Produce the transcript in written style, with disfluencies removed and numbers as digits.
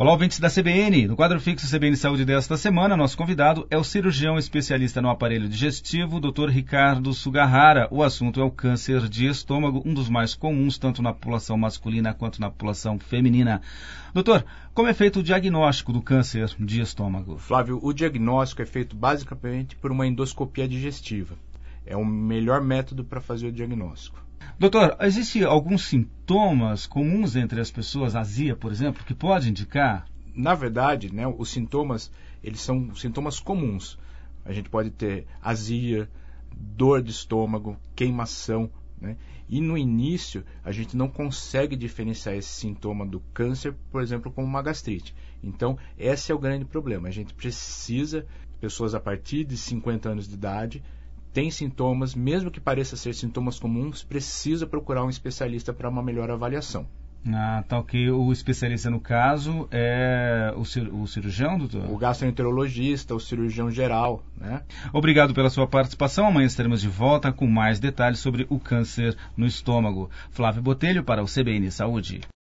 Olá, ouvintes da CBN. No quadro fixo CBN Saúde desta semana, nosso convidado é o cirurgião especialista no aparelho digestivo, Dr. Ricardo Sugahara. O assunto é o câncer de estômago, um dos mais comuns tanto na população masculina quanto na população feminina. Doutor, como é feito o diagnóstico do câncer de estômago? Flávio, o diagnóstico é feito basicamente por uma endoscopia digestiva. É o melhor método para fazer o diagnóstico. Doutor, existem alguns sintomas comuns entre as pessoas, azia, por exemplo, que pode indicar? Na verdade, os sintomas, eles são sintomas comuns. A gente pode ter azia, dor de estômago, queimação, E no início, a gente não consegue diferenciar esse sintoma do câncer, por exemplo, como uma gastrite. Então, esse é o grande problema. A gente precisa, pessoas a partir de 50 anos de idade, tem sintomas, mesmo que pareça ser sintomas comuns, precisa procurar um especialista para uma melhor avaliação. Tá ok. O especialista no caso é o cirurgião, doutor? O gastroenterologista, o cirurgião geral, Obrigado pela sua participação. Amanhã estaremos de volta com mais detalhes sobre o câncer no estômago. Flávio Botelho para o CBN Saúde.